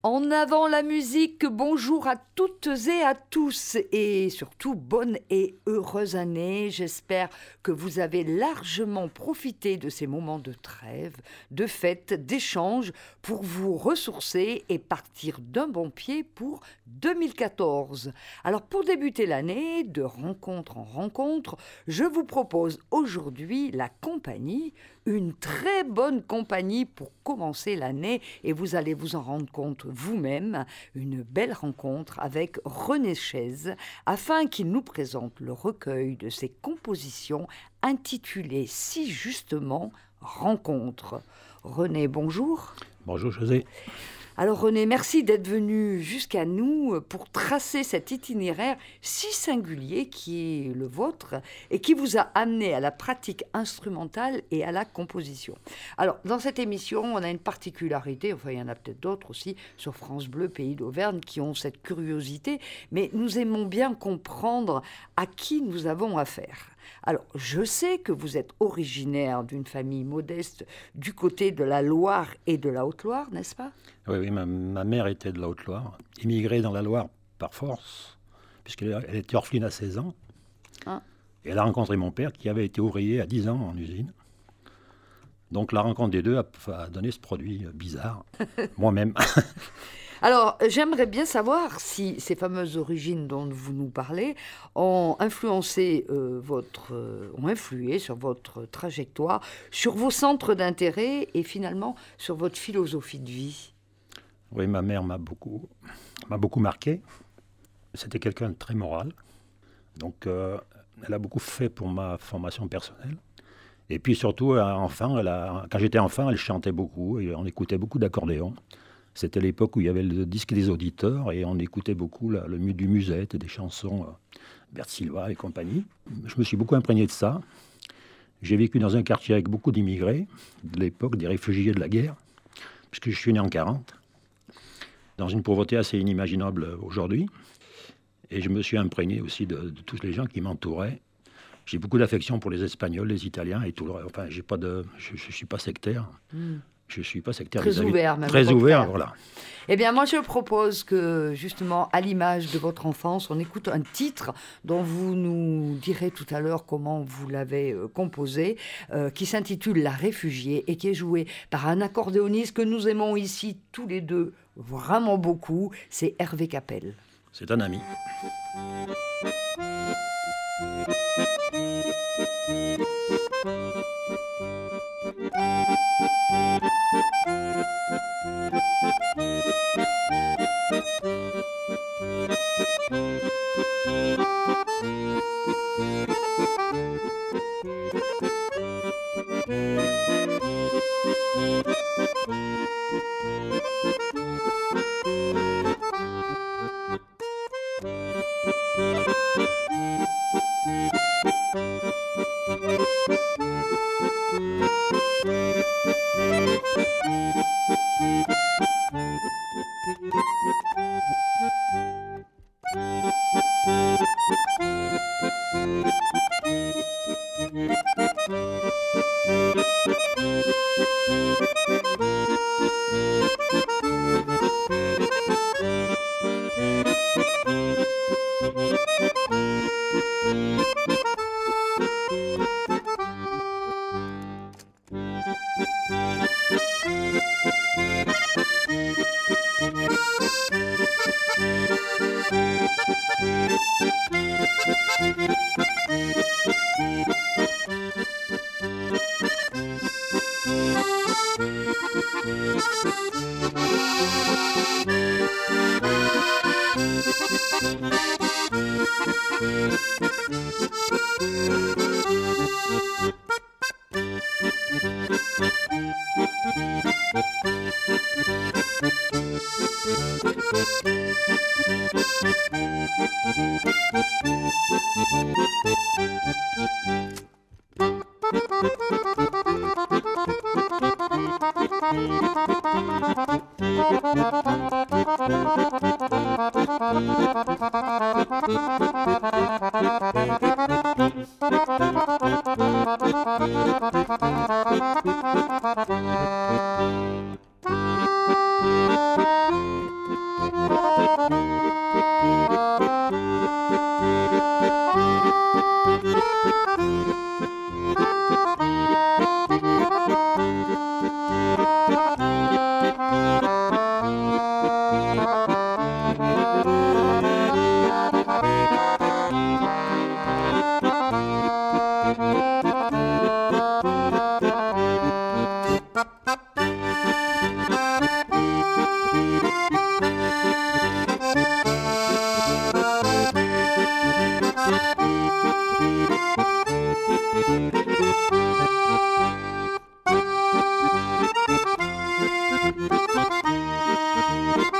En avant la musique, bonjour à toutes et à tous et surtout bonne et heureuse année. J'espère que vous avez largement profité de ces moments de trêve, de fête, d'échange pour vous ressourcer et partir d'un bon pied pour 2014. Alors pour débuter l'année, de rencontre en rencontre, je vous propose aujourd'hui la compagnie, une très bonne compagnie pour commencer l'année et vous allez vous en rendre compte vous-même, une belle rencontre avec René Chaise afin qu'il nous présente le recueil de ses compositions intitulé si justement Rencontre. René, bonjour. Bonjour José. Alors René, merci d'être venu jusqu'à nous pour tracer cet itinéraire si singulier qui est le vôtre et qui vous a amené à la pratique instrumentale et à la composition. Alors dans cette émission, on a une particularité, enfin il y en a peut-être d'autres aussi sur France Bleu, Pays d'Auvergne, qui ont cette curiosité, mais nous aimons bien comprendre à qui nous avons affaire. Alors, je sais que vous êtes originaire d'une famille modeste du côté de la Loire et de la Haute-Loire, n'est-ce pas ? Oui, ma mère était de la Haute-Loire, immigrée dans la Loire par force, puisqu'elle était orpheline à 16 ans. Ah. Et elle a rencontré mon père qui avait été ouvrier à 10 ans en usine. Donc la rencontre des deux a donné ce produit bizarre, moi-même. Alors, j'aimerais bien savoir si ces fameuses origines dont vous nous parlez ont influé sur votre trajectoire, sur vos centres d'intérêt et finalement sur votre philosophie de vie. Oui, ma mère m'a beaucoup marqué. C'était quelqu'un de très moral. Donc, elle a beaucoup fait pour ma formation personnelle. Et puis surtout, quand j'étais enfant, elle chantait beaucoup et on écoutait beaucoup d'accordéon. C'était l'époque où il y avait le disque des auditeurs et on écoutait beaucoup du musette, des chansons Bert Silva et compagnie. Je me suis beaucoup imprégné de ça. J'ai vécu dans un quartier avec beaucoup d'immigrés, de l'époque des réfugiés de la guerre, puisque je suis né en 40, dans une pauvreté assez inimaginable aujourd'hui. Et je me suis imprégné aussi de tous les gens qui m'entouraient. J'ai beaucoup d'affection pour les Espagnols, les Italiens et tout le reste. Enfin, je ne suis pas sectaire. Je ne suis pas sectaire. Très ouvert, même. Très ouvert, voilà. Eh bien, moi, je propose que, justement, à l'image de votre enfance, on écoute un titre dont vous nous direz tout à l'heure comment vous l'avez composé, qui s'intitule La Réfugiée et qui est joué par un accordéoniste que nous aimons ici tous les deux vraiment beaucoup. C'est Hervé Capel. C'est un ami.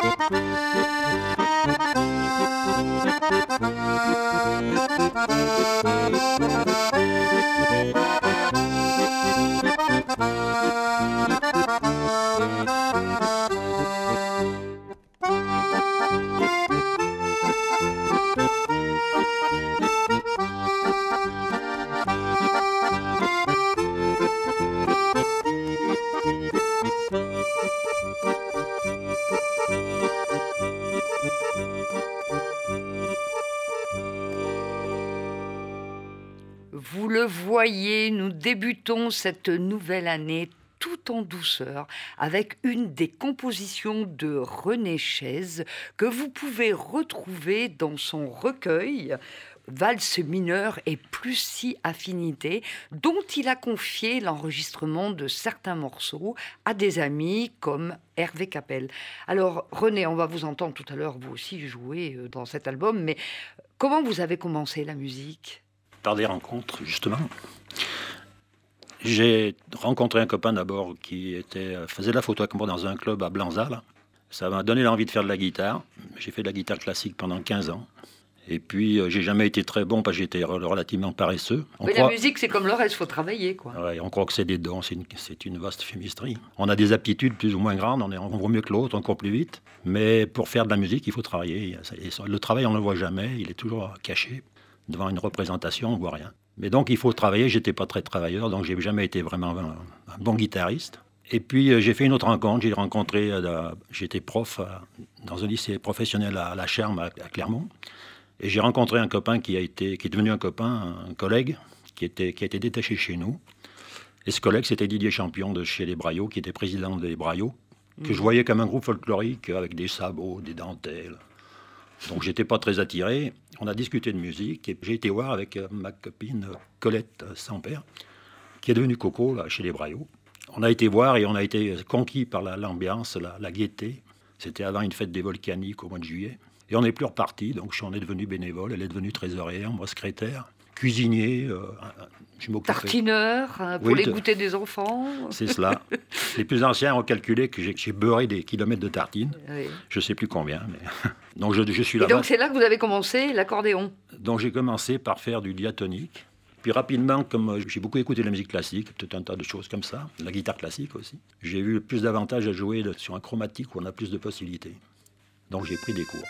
Vous le voyez, nous débutons cette nouvelle année tout en douceur avec une des compositions de René Chaise que vous pouvez retrouver dans son recueil Valse mineure et plus si affinité, dont il a confié l'enregistrement de certains morceaux à des amis comme Hervé Capel. Alors René, on va vous entendre tout à l'heure vous aussi jouer dans cet album, mais comment vous avez commencé la musique ? Par des rencontres, justement. J'ai rencontré un copain d'abord qui faisait de la photo avec moi dans un club à Blanzal. Ça m'a donné l'envie de faire de la guitare. J'ai fait de la guitare classique pendant 15 ans. Et puis, j'ai jamais été très bon parce que j'étais relativement paresseux. La musique, c'est comme le reste, il faut travailler, quoi. Ouais, on croit que c'est des dons, c'est une vaste fumisterie. On a des aptitudes plus ou moins grandes, on vaut mieux que l'autre, on court plus vite. Mais pour faire de la musique, il faut travailler. Et le travail, on ne le voit jamais, il est toujours caché. Devant une représentation, on ne voit rien. Mais donc, il faut travailler. Je n'étais pas très travailleur, donc je n'ai jamais été vraiment un bon guitariste. Et puis, j'ai fait une autre rencontre. J'étais prof dans un lycée professionnel à La Charme, à Clermont. Et j'ai rencontré un copain qui est devenu un copain, un collègue, qui a été détaché chez nous. Et ce collègue, c'était Didier Champion de chez les Braillots, qui était président des Braillots, que je voyais comme un groupe folklorique avec des sabots, des dentelles. Donc, j'étais pas très attiré. On a discuté de musique et j'ai été voir avec ma copine Colette Sampère, qui est devenue Coco là, chez les Braillots. On a été voir et on a été conquis par l'ambiance, la gaieté. C'était avant une fête des volcaniques au mois de juillet. Et on n'est plus reparti, donc on est devenu bénévole, elle est devenue trésorière, moi secrétaire, cuisinier, je m'occupais. Tartineur, pour les goûters des enfants. C'est cela. Les plus anciens ont calculé que j'ai beurré des kilomètres de tartines, oui. Je ne sais plus combien, mais... Donc je suis là. Et donc c'est là que vous avez commencé l'accordéon. Donc j'ai commencé par faire du diatonique. Puis rapidement, comme j'ai beaucoup écouté la musique classique, tout un tas de choses comme ça, la guitare classique aussi, j'ai eu plus d'avantages à jouer sur un chromatique où on a plus de possibilités. Donc j'ai pris des cours.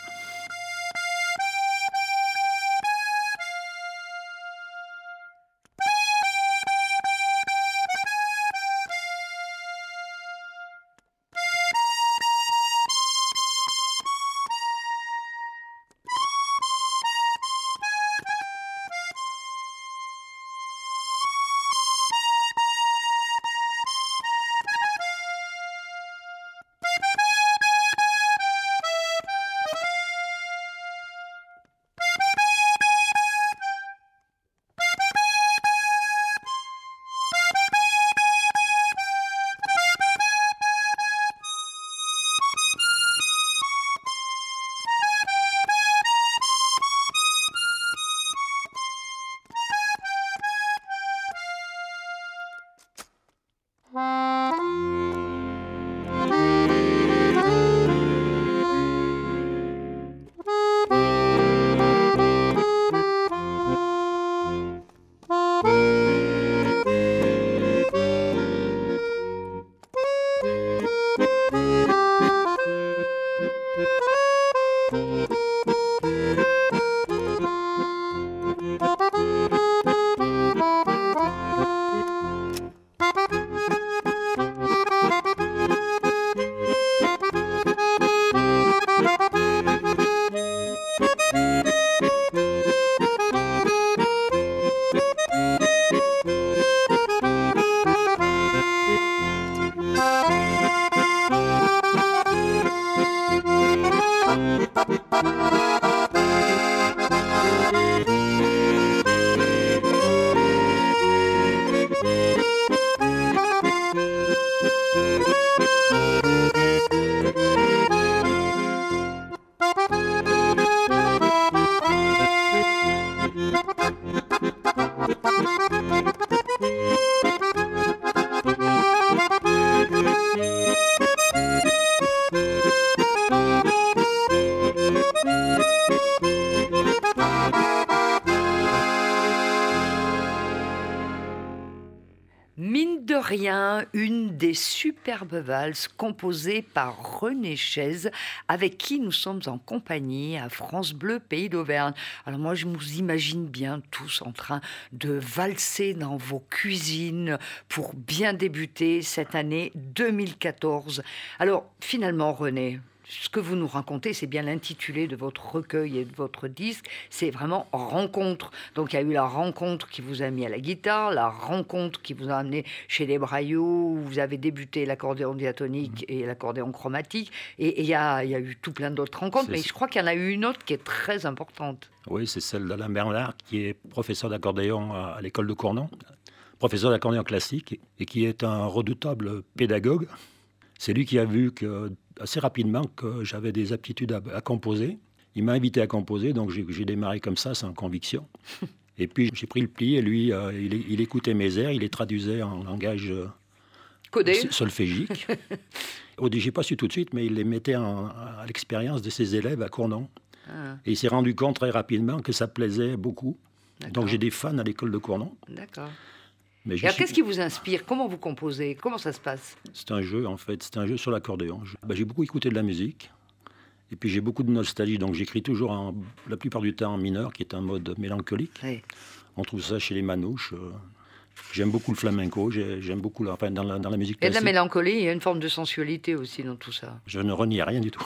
rien, une des superbes valses composées par René Chaise, avec qui nous sommes en compagnie à France Bleu Pays d'Auvergne. Alors moi, je vous imagine bien tous en train de valser dans vos cuisines pour bien débuter cette année 2014. Alors finalement, René, ce que vous nous racontez, c'est bien l'intitulé de votre recueil et de votre disque, c'est vraiment rencontre. Donc il y a eu la rencontre qui vous a mis à la guitare, la rencontre qui vous a amené chez les Braillots, où vous avez débuté l'accordéon diatonique et l'accordéon chromatique, et il y a eu tout plein d'autres rencontres, mais je crois qu'il y en a eu une autre qui est très importante. Oui, c'est celle d'Alain Bernard, qui est professeur d'accordéon à l'école de Cournon, professeur d'accordéon classique, et qui est un redoutable pédagogue. C'est lui qui a vu assez rapidement que j'avais des aptitudes à composer. Il m'a invité à composer, donc j'ai démarré comme ça, sans conviction. Et puis j'ai pris le pli, et lui, il écoutait mes airs, il les traduisait en langage codé, solfégique. J'ai pas su tout de suite, mais il les mettait à l'expérience de ses élèves à Cournon. Ah. Et il s'est rendu compte très rapidement que ça plaisait beaucoup. D'accord. Donc j'ai des fans à l'école de Cournon. D'accord. Alors, qu'est-ce qui vous inspire? Comment vous composez? Comment ça se passe? C'est un jeu, en fait. C'est un jeu sur l'accordéon. J'ai beaucoup écouté de la musique. Et puis, j'ai beaucoup de nostalgie. Donc, j'écris toujours, la plupart du temps, en mineur, qui est un mode mélancolique. Oui. On trouve ça chez les Manouches. J'aime beaucoup le flamenco. J'aime beaucoup dans la musique classique. Il y a de la mélancolie. Il y a une forme de sensualité aussi dans tout ça. Je ne renie rien du tout.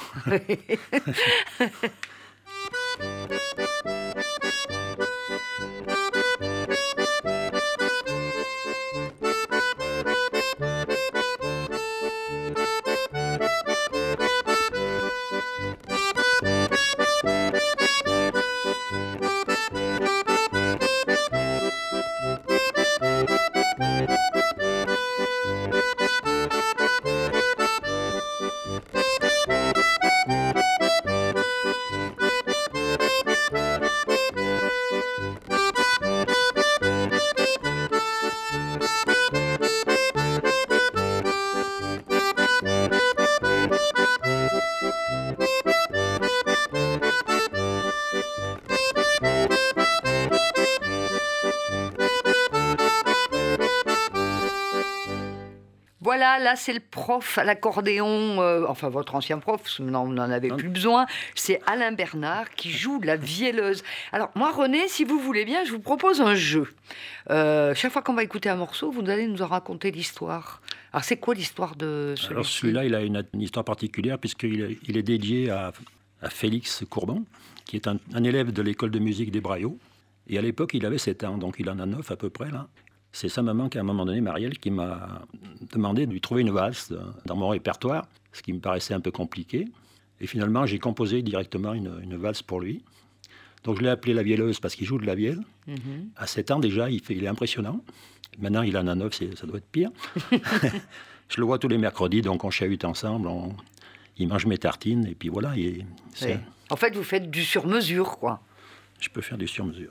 Voilà, là c'est le prof à l'accordéon, enfin votre ancien prof, parce que maintenant vous n'en avez plus besoin, c'est Alain Bernard qui joue de la vielleuse. Alors moi René, si vous voulez bien, je vous propose un jeu. Chaque fois qu'on va écouter un morceau, vous allez nous en raconter l'histoire. Alors c'est quoi l'histoire de celui-ci? Alors celui-là, il a une histoire particulière puisqu'il est dédié à Félix Courbon, qui est un élève de l'école de musique des Braillots. Et à l'époque, il avait 7 ans, donc il en a 9 à peu près là. C'est sa maman qui, à un moment donné, Marielle, qui m'a demandé de lui trouver une valse dans mon répertoire, ce qui me paraissait un peu compliqué. Et finalement, j'ai composé directement une valse pour lui. Donc je l'ai appelé la vielleuse parce qu'il joue de la vielle. Mm-hmm. À 7 ans déjà, il est impressionnant. Maintenant, il en a 9, ça doit être pire. Je le vois tous les mercredis, donc on chahute ensemble, il mange mes tartines, et puis voilà. Oui. En fait, vous faites du sur-mesure, quoi. Je peux faire du sur-mesure.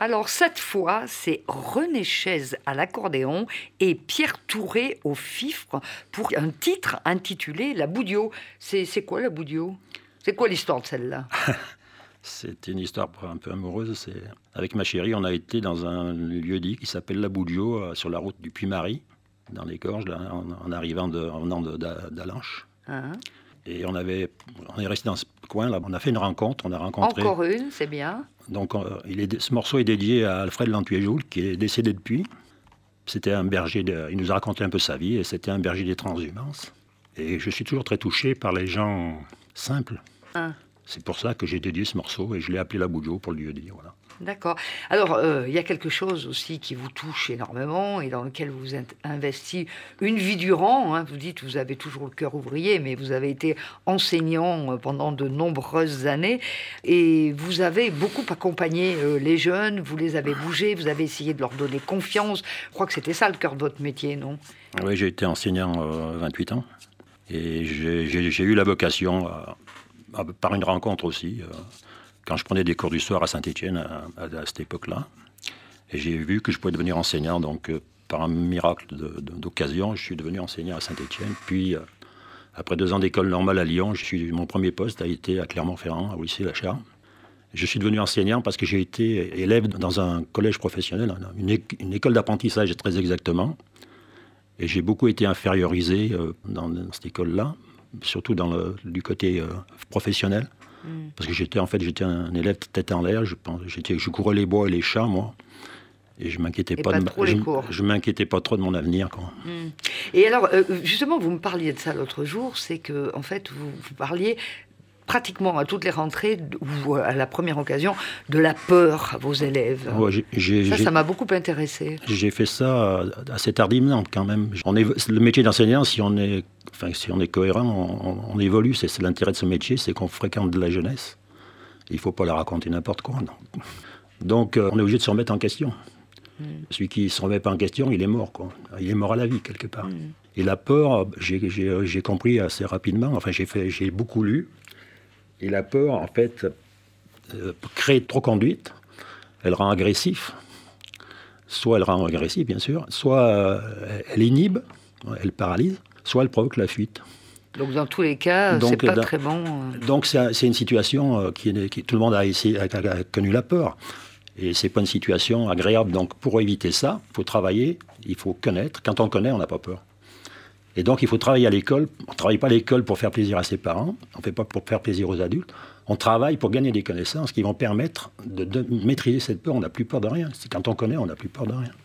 Alors cette fois, c'est René Chaise à l'accordéon et Pierre Touré au fifre pour un titre intitulé La Boudio. C'est quoi La Boudio? C'est quoi l'histoire de celle-là? C'est une histoire un peu amoureuse. Avec ma chérie, on a été dans un lieu-dit qui s'appelle La Boudio, sur la route du Puy-Marie, dans les Gorges, là, en venant d'Alanche. Hein? Et on est resté dans ce coin-là. On a fait une rencontre. On a rencontré. Encore une, c'est bien. Donc, ce morceau est dédié à Alfred Lantuéjoul, qui est décédé depuis. C'était un berger. Il nous a raconté un peu sa vie, et c'était un berger des transhumances. Et je suis toujours très touché par les gens simples. Hein? C'est pour ça que j'ai dédié ce morceau et je l'ai appelé La Boudio pour le lieu-dit. Voilà. D'accord. Alors, il y a quelque chose aussi qui vous touche énormément et dans lequel vous êtes investi une vie durant. Hein. Vous dites que vous avez toujours le cœur ouvrier, mais vous avez été enseignant pendant de nombreuses années et vous avez beaucoup accompagné les jeunes, vous les avez bougés, vous avez essayé de leur donner confiance. Je crois que c'était ça le cœur de votre métier, non? Oui, j'ai été enseignant 28 ans et j'ai eu la vocation, par une rencontre aussi, quand je prenais des cours du soir à Saint-Étienne à cette époque-là. Et j'ai vu que je pouvais devenir enseignant. Donc, par un miracle d'occasion, je suis devenu enseignant à Saint-Étienne. Puis, après 2 ans d'école normale à Lyon, mon premier poste a été à Clermont-Ferrand, au lycée Lachard. Je suis devenu enseignant parce que j'ai été élève dans un collège professionnel, une école d'apprentissage très exactement. Et j'ai beaucoup été infériorisé dans cette école-là, surtout du côté professionnel. Parce que j'étais un élève tête en l'air. Je courais les bois et les champs, moi. Et je m'inquiétais je m'inquiétais pas trop de mon avenir, quoi. Et alors, justement, vous me parliez de ça l'autre jour, c'est que en fait, vous parliez pratiquement à toutes les rentrées ou à la première occasion de la peur à vos élèves. Ouais, ça m'a beaucoup intéressé. J'ai fait ça assez tardivement quand même. Le métier d'enseignant, si on est cohérent, on évolue. C'est l'intérêt de ce métier, c'est qu'on fréquente de la jeunesse. Il ne faut pas leur raconter n'importe quoi. Non. Donc on est obligé de se remettre en question. Celui qui ne se remet pas en question, il est mort, quoi. Il est mort à la vie quelque part. Et la peur, j'ai compris assez rapidement. Enfin, j'ai beaucoup lu. Et la peur, en fait, crée trop conduite. Elle rend agressif. Soit elle rend agressif, bien sûr. Soit elle inhibe, elle paralyse. Soit elle provoque la fuite. Donc, dans tous les cas, c'est pas très bon. Donc, c'est une situation qui tout le monde a connu la peur. Et c'est pas une situation agréable. Donc, pour éviter ça, il faut travailler, il faut connaître. Quand on connaît, on n'a pas peur. Et donc, il faut travailler à l'école. On ne travaille pas à l'école pour faire plaisir à ses parents. On ne fait pas pour faire plaisir aux adultes. On travaille pour gagner des connaissances qui vont permettre de maîtriser cette peur. On n'a plus peur de rien. Quand on connaît, on n'a plus peur de rien.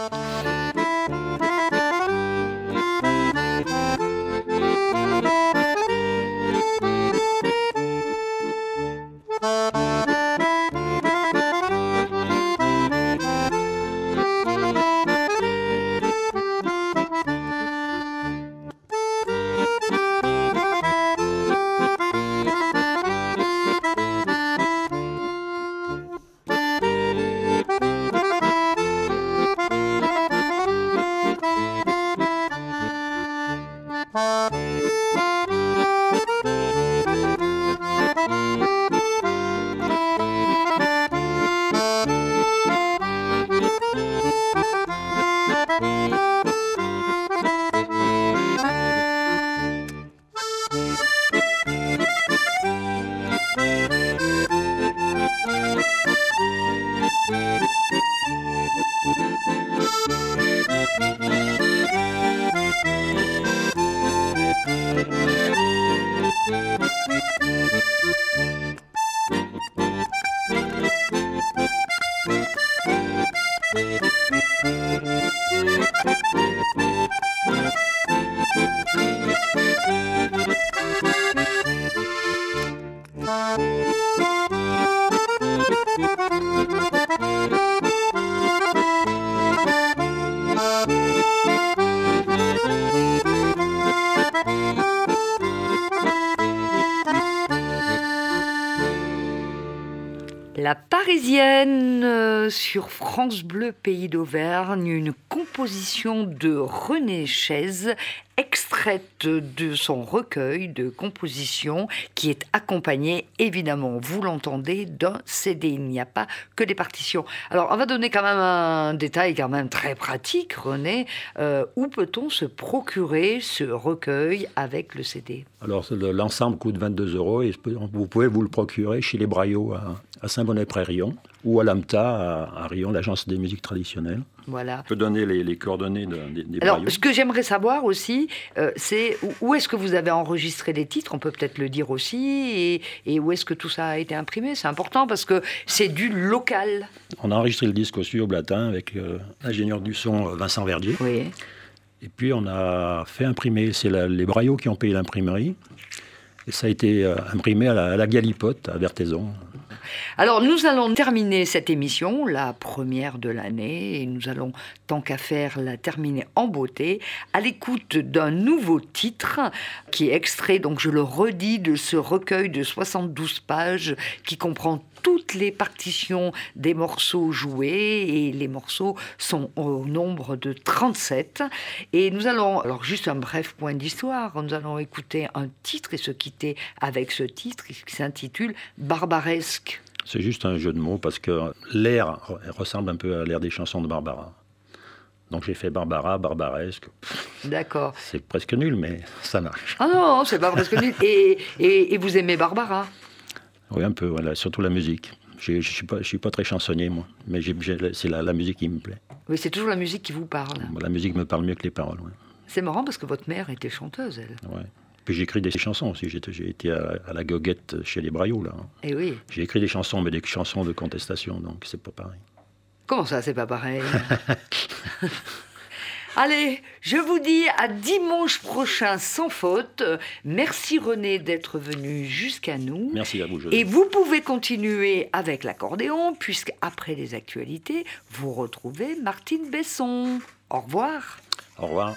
La Parisienne sur France Bleu Pays d'Auvergne, une composition de René Chaise, extrait extraite de son recueil de compositions qui est accompagné, évidemment, vous l'entendez, d'un CD. Il n'y a pas que des partitions. Alors, on va donner quand même un détail quand même très pratique, René. Où peut-on se procurer ce recueil avec le CD? Alors, l'ensemble coûte 22 € et vous pouvez vous le procurer chez les Braillots à Saint-Bonnet-Près-Rion ou à l'AMTA à Rion, l'Agence des musiques traditionnelles. Voilà. Je peux donner les coordonnées des Alors, Braillots. ce que j'aimerais savoir aussi, c'est où est-ce que vous avez enregistré les titres, on peut peut-être le dire aussi, et où est-ce que tout ça a été imprimé. C'est important parce que c'est du local. On a enregistré le disque au studio Blatin avec l'ingénieur du son Vincent Verdier. Oui. Et puis on a fait imprimer, c'est les Braillots qui ont payé l'imprimerie. Et ça a été imprimé à la Galipote, à Vertaison. Alors, nous allons terminer cette émission, la première de l'année, et nous allons, tant qu'à faire, la terminer en beauté, à l'écoute d'un nouveau titre, qui est extrait, donc je le redis, de ce recueil de 72 pages, qui comprend toutes les partitions des morceaux joués, et les morceaux sont au nombre de 37. Et nous allons, alors juste un bref point d'histoire, nous allons écouter un titre et se quitter avec ce titre qui s'intitule « Barbaresque ». C'est juste un jeu de mots parce que l'air ressemble un peu à l'air des chansons de Barbara. Donc j'ai fait Barbara, barbaresque. D'accord. C'est presque nul, mais ça marche. Ah non, c'est pas presque nul. Et vous aimez Barbara? Oui, un peu, voilà, surtout la musique. Je ne suis pas très chansonnier, moi, mais c'est la musique qui me plaît. Oui, c'est toujours la musique qui vous parle. La musique me parle mieux que les paroles. Ouais. C'est marrant parce que votre mère était chanteuse, elle. Ouais. Puis j'écris des chansons aussi. J'ai été à la goguette chez les Braillots, là. Eh oui. J'ai écrit des chansons, mais des chansons de contestation, donc c'est pas pareil. Comment ça, c'est pas pareil? Allez, je vous dis à dimanche prochain sans faute. Merci René d'être venu jusqu'à nous. Merci à vous, Joseph. Et vous pouvez continuer avec l'accordéon, puisque après les actualités, vous retrouvez Martine Besson. Au revoir. Au revoir.